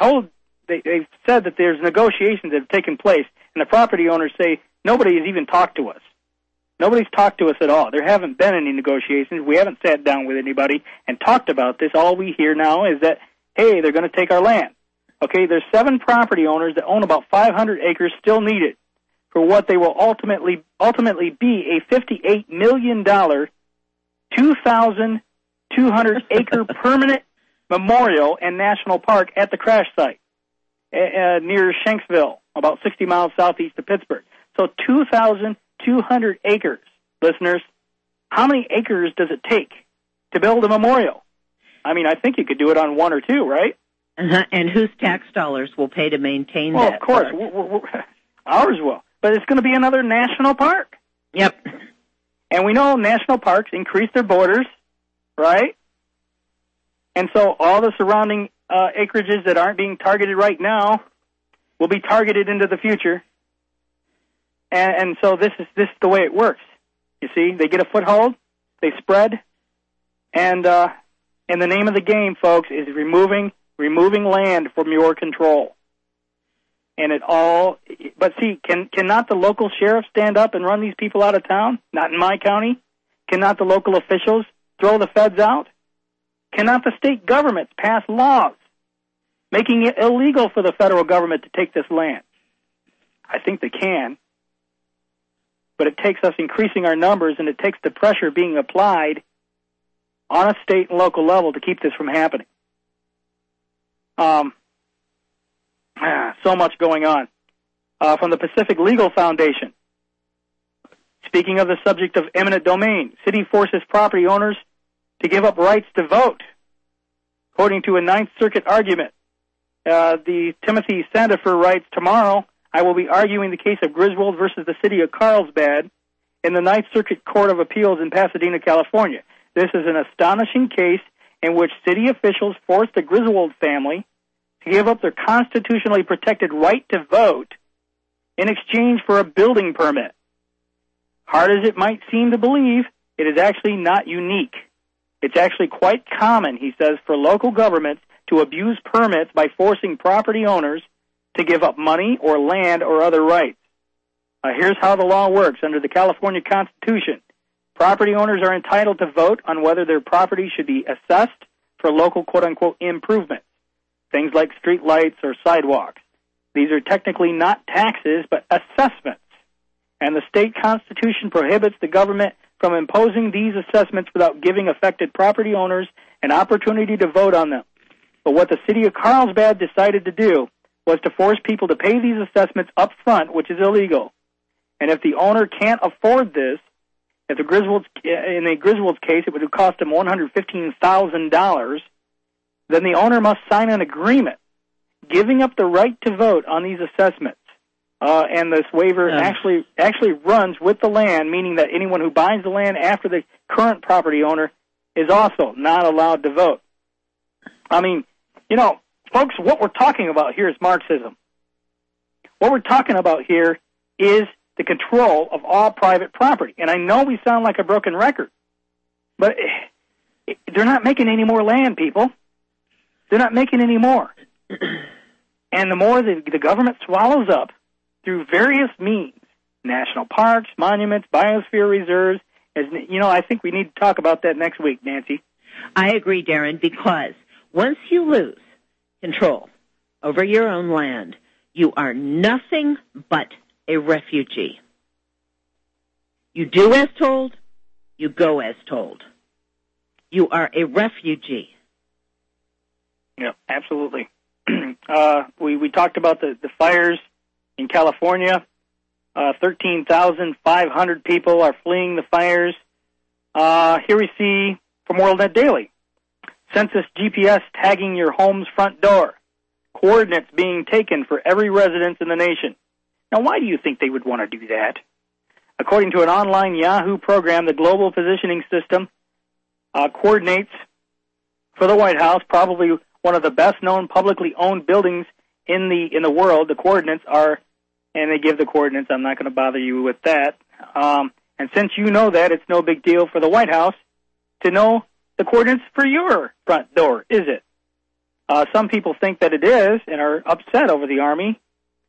said that there's negotiations that have taken place, and the property owners say nobody has even talked to us. Nobody's talked to us at all. There haven't been any negotiations. We haven't sat down with anybody and talked about this. All we hear now is that, hey, they're going to take our land. Okay, there's 7 property owners that own about 500 acres still needed for what they will ultimately be a $58 million, 2,200-acre permanent memorial and national park at the crash site near Shanksville, about 60 miles southeast of Pittsburgh. So 2,200 acres, listeners. How many acres does it take to build a memorial? I mean, I think you could do it on 1 or 2, right? And whose tax dollars will pay to maintain that? Well, of course. Ours will. But it's going to be another national park. Yep. And we know national parks increase their borders, right? And so all the surrounding acreages that aren't being targeted right now will be targeted into the future. And so this is the way it works. You see, they get a foothold, they spread, and the name of the game, folks, is removing land from your control. And but see, cannot the local sheriff stand up and run these people out of town? Not in my county. Cannot the local officials throw the feds out? Cannot the state governments pass laws making it illegal for the federal government to take this land? I think they can. But it takes us increasing our numbers, and it takes the pressure being applied on a state and local level to keep this from happening. So much going on. From the Pacific Legal Foundation, speaking of the subject of eminent domain, city forces property owners to give up rights to vote. According to a Ninth Circuit argument, the Timothy Sandifer writes, tomorrow I will be arguing the case of Griswold versus the city of Carlsbad in the Ninth Circuit Court of Appeals in Pasadena, California. This is an astonishing case in which city officials forced the Griswold family to give up their constitutionally protected right to vote in exchange for a building permit. Hard as it might seem to believe, it is actually not unique. It's actually quite common, he says, for local governments to abuse permits by forcing property owners to give up money or land or other rights. Here's how the law works. Under the California Constitution, property owners are entitled to vote on whether their property should be assessed for local quote-unquote improvements, things like street lights or sidewalks. These are technically not taxes, but assessments. And the state constitution prohibits the government from imposing these assessments without giving affected property owners an opportunity to vote on them. But what the city of Carlsbad decided to do was to force people to pay these assessments up front, which is illegal. And if the owner can't afford this, in the Griswold's case, it would cost him $115,000, then the owner must sign an agreement giving up the right to vote on these assessments. And this waiver actually runs with the land, meaning that anyone who buys the land after the current property owner is also not allowed to vote. I mean, folks, what we're talking about here is Marxism. What we're talking about here is the control of all private property. And I know we sound like a broken record, but they're not making any more land, people. They're not making any more. And the more the government swallows up through various means, national parks, monuments, biosphere reserves, I think we need to talk about that next week, Nancy. I agree, Darren, because once you lose control over your own land, you are nothing but a refugee. You do as told, you go as told. You are a refugee. Yeah, absolutely. We talked about the fires in California. 13,500 people are fleeing the fires. Here we see from WorldNet Daily, Census GPS tagging your home's front door, coordinates being taken for every residence in the nation. Now, why do you think they would want to do that? According to an online Yahoo program, the Global Positioning System coordinates for the White House, probably one of the best-known publicly owned buildings in the world. The coordinates are, and they give the coordinates. I'm not going to bother you with that. And since you know that, it's no big deal for the White House to know the coordinates for your front door, is it? Some people think that it is and are upset over the Army.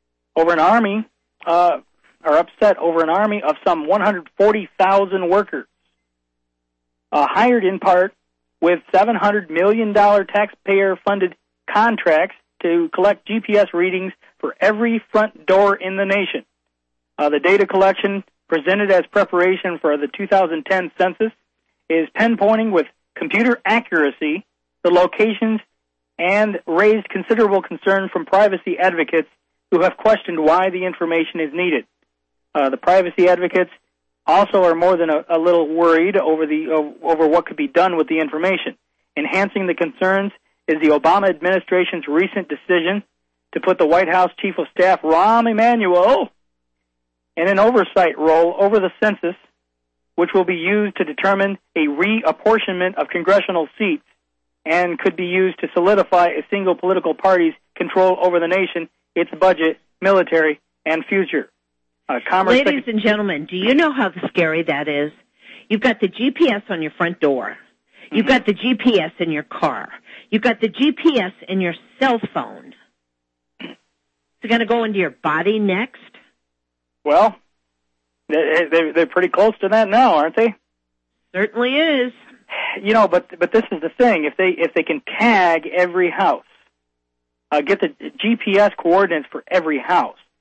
Are upset over an army of some 140,000 workers, hired in part with $700 million taxpayer-funded contracts to collect GPS readings for every front door in the nation. The data collection presented as preparation for the 2010 census is pinpointing with computer accuracy the locations and raised considerable concern from privacy advocates who have questioned why the information is needed. The privacy advocates also are more than a little worried over what could be done with the information. Enhancing the concerns is the Obama administration's recent decision to put the White House Chief of Staff, Rahm Emanuel, in an oversight role over the census, which will be used to determine a reapportionment of congressional seats and could be used to solidify a single political party's control over the nation, its budget, military, and future. Ladies and gentlemen, do you know how scary that is? You've got the GPS on your front door. You've got the GPS in your car. You've got the GPS in your cell phone. Is it going to go into your body next? Well, they're pretty close to that now, aren't they? Certainly is. But this is the thing. If they can tag every house, get the GPS coordinates for every house,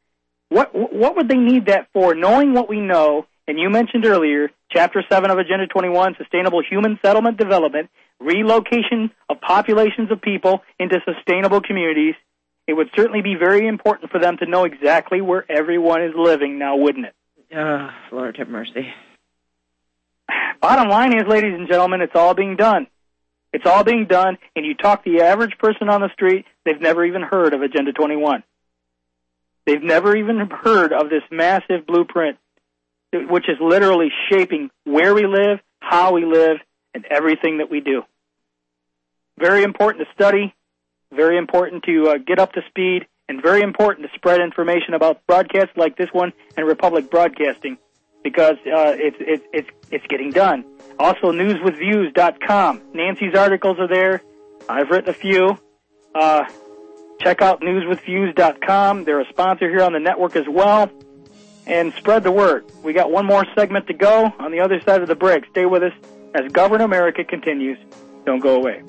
What would they need that for, knowing what we know? And you mentioned earlier, Chapter 7 of Agenda 21, Sustainable Human Settlement Development, relocation of populations of people into sustainable communities. It would certainly be very important for them to know exactly where everyone is living now, wouldn't it? Lord have mercy. Bottom line is, ladies and gentlemen, it's all being done. It's all being done, and you talk to the average person on the street, they've never even heard of Agenda 21. They've never even heard of this massive blueprint, which is literally shaping where we live, how we live, and everything that we do. Very important to study, very important to get up to speed, and very important to spread information about broadcasts like this one and Republic Broadcasting, because it's getting done. Also, newswithviews.com. Nancy's articles are there. I've written a few. Check out newswithviews.com. They're a sponsor here on the network as well. And spread the word. We got one more segment to go on the other side of the break. Stay with us as Govern America continues. Don't go away.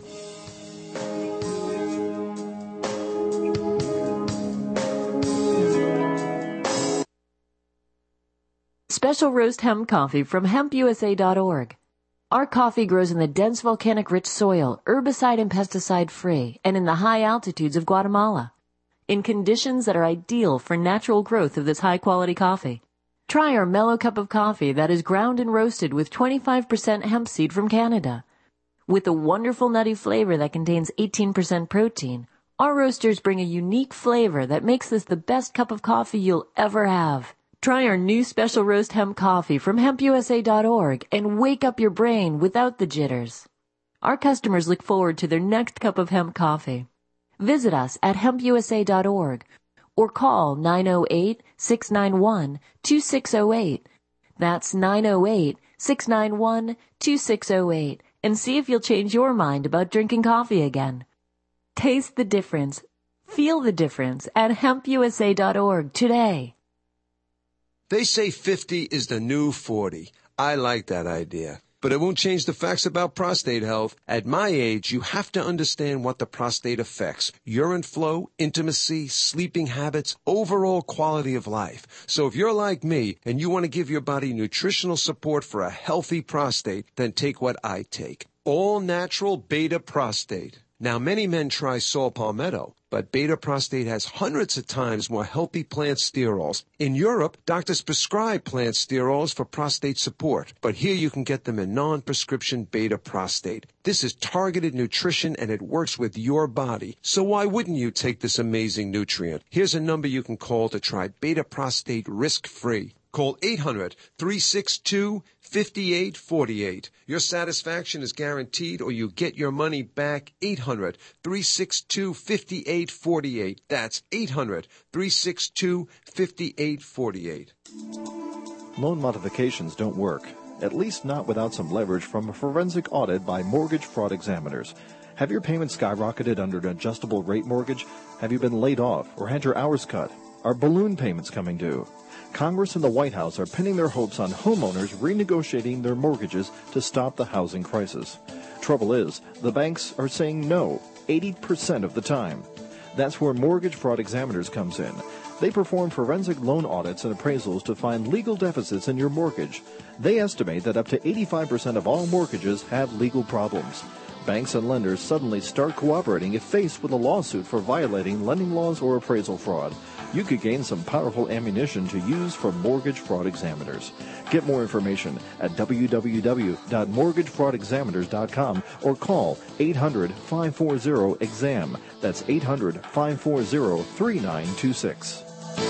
Special roast hemp coffee from hempusa.org. Our coffee grows in the dense volcanic-rich soil, herbicide and pesticide-free, and in the high altitudes of Guatemala, in conditions that are ideal for natural growth of this high-quality coffee. Try our mellow cup of coffee that is ground and roasted with 25% hemp seed from Canada. With a wonderful nutty flavor that contains 18% protein, our roasters bring a unique flavor that makes this the best cup of coffee you'll ever have. Try our new special roast hemp coffee from hempusa.org and wake up your brain without the jitters. Our customers look forward to their next cup of hemp coffee. Visit us at hempusa.org or call 908-691-2608. That's 908-691-2608 and see if you'll change your mind about drinking coffee again. Taste the difference. Feel the difference at hempusa.org today. They say 50 is the new 40. I like that idea. But it won't change the facts about prostate health. At my age, you have to understand what the prostate affects. Urine flow, intimacy, sleeping habits, overall quality of life. So if you're like me and you want to give your body nutritional support for a healthy prostate, then take what I take. All natural beta prostate. Now, many men try saw palmetto, but beta prostate has hundreds of times more healthy plant sterols. In Europe, doctors prescribe plant sterols for prostate support, but here you can get them in non-prescription beta prostate. This is targeted nutrition and it works with your body. So why wouldn't you take this amazing nutrient? Here's a number you can call to try beta prostate risk-free. Call 800-362-5848. Your satisfaction is guaranteed or you get your money back. 800-362-5848. That's 800-362-5848. Loan modifications don't work, at least not without some leverage from a forensic audit by mortgage fraud examiners. Have your payments skyrocketed under an adjustable rate mortgage? Have you been laid off or had your hours cut? Are balloon payments coming due? Congress and the White House are pinning their hopes on homeowners renegotiating their mortgages to stop the housing crisis. Trouble is, the banks are saying no 80% of the time. That's where mortgage fraud examiners comes in. They perform forensic loan audits and appraisals to find legal deficits in your mortgage. They estimate that up to 85% of all mortgages have legal problems. Banks and lenders suddenly start cooperating if faced with a lawsuit for violating lending laws or appraisal fraud. You could gain some powerful ammunition to use from mortgage fraud examiners. Get more information at www.mortgagefraudexaminers.com or call 800-540-EXAM. That's 800-540-3926.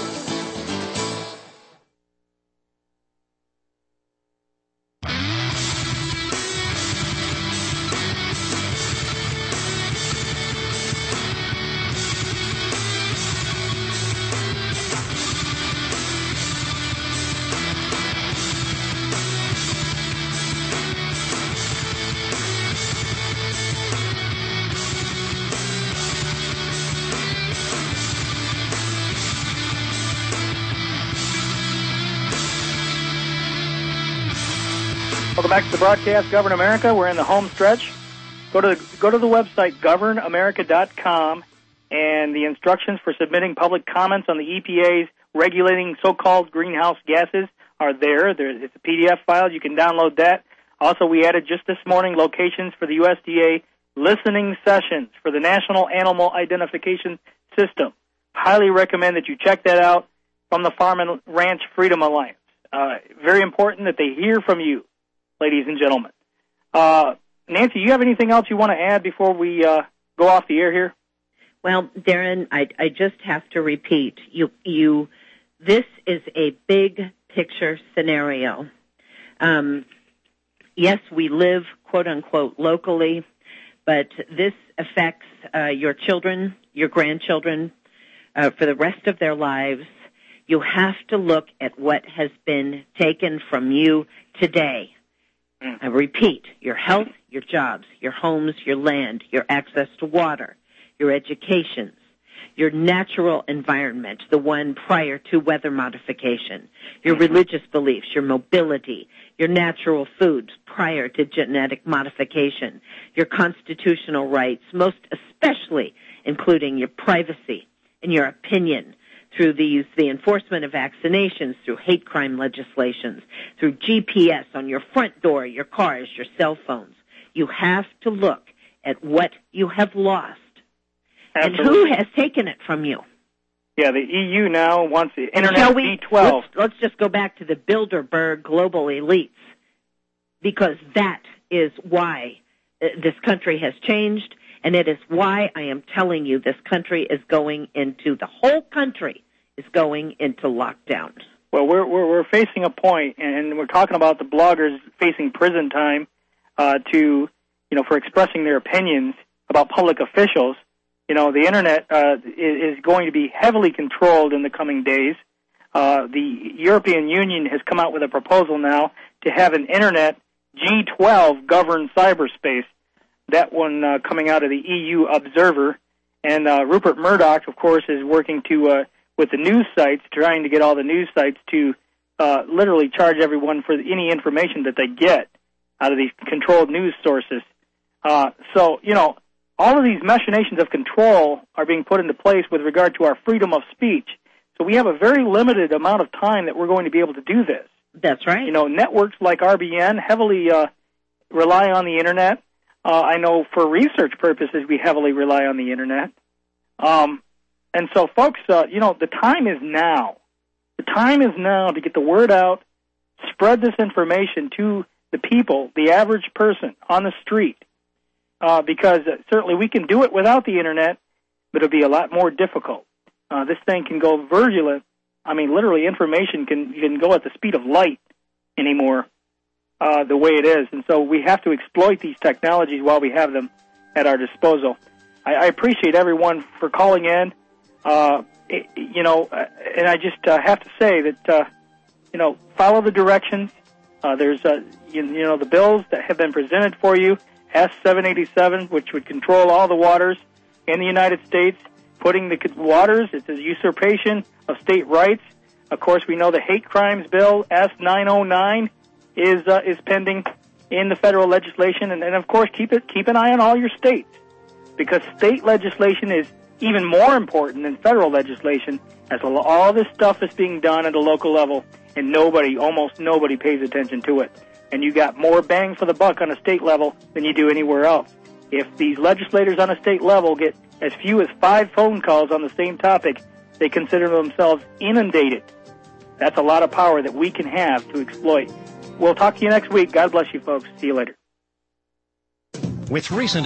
Welcome back to the broadcast, Govern America. We're in the home stretch. Go to the website, governamerica.com, and the instructions for submitting public comments on the EPA's regulating so-called greenhouse gases are there. It's a PDF file. You can download that. Also, we added just this morning locations for the USDA listening sessions for the National Animal Identification System. Highly recommend that you check that out from the Farm and Ranch Freedom Alliance. Very important that they hear from you, ladies and gentlemen. Nancy, you have anything else you want to add before we go off the air here? Well, Darren, I just have to repeat, this is a big picture scenario. Yes, we live, quote unquote, locally, but this affects your children, your grandchildren, for the rest of their lives. You have to look at what has been taken from you today. I repeat, your health, your jobs, your homes, your land, your access to water, your educations, your natural environment, the one prior to weather modification, your religious beliefs, your mobility, your natural foods prior to genetic modification, your constitutional rights, most especially including your privacy and your opinion through the enforcement of vaccinations, through hate crime legislations, through GPS on your front door, your cars, your cell phones. You have to look at what you have lost. Absolutely. And who has taken it from you? Yeah, the EU now wants the Internet V12. Let's just go back to the Bilderberg global elites, because that is why this country has changed, and it is why I am telling you this country is going into, the whole country is going into lockdown. Well, we're facing a point, and we're talking about the bloggers facing prison time for expressing their opinions about public officials. The Internet is going to be heavily controlled in the coming days. The European Union has come out with a proposal now to have an Internet G12 govern cyberspace. That one coming out of the EU Observer. And Rupert Murdoch, of course, is working with the news sites, trying to get all the news sites to literally charge everyone for any information that they get out of these controlled news sources. All of these machinations of control are being put into place with regard to our freedom of speech. So we have a very limited amount of time that we're going to be able to do this. That's right. Networks like RBN heavily rely on the Internet. I know for research purposes we heavily rely on the Internet. And so, folks, the time is now. The time is now to get the word out, spread this information to the people, the average person on the street. Because certainly we can do it without the Internet, but it'll be a lot more difficult. This thing can go virulent. I mean, literally, information can go at the speed of light anymore, the way it is. And so we have to exploit these technologies while we have them at our disposal. I appreciate everyone for calling in, and I just have to say that, follow the directions. There's, the bills that have been presented for you. S-787, which would control all the waters in the United States, putting the waters, it's a usurpation of state rights. Of course, we know the hate crimes bill, S-909, is pending in the federal legislation. And of course, keep an eye on all your states, because state legislation is even more important than federal legislation, as all this stuff is being done at a local level, and almost nobody pays attention to it. And you got more bang for the buck on a state level than you do anywhere else. If these legislators on a state level get as few as 5 phone calls on the same topic, they consider themselves inundated. That's a lot of power that we can have to exploit. We'll talk to you next week. God bless you, folks. See you later. With recent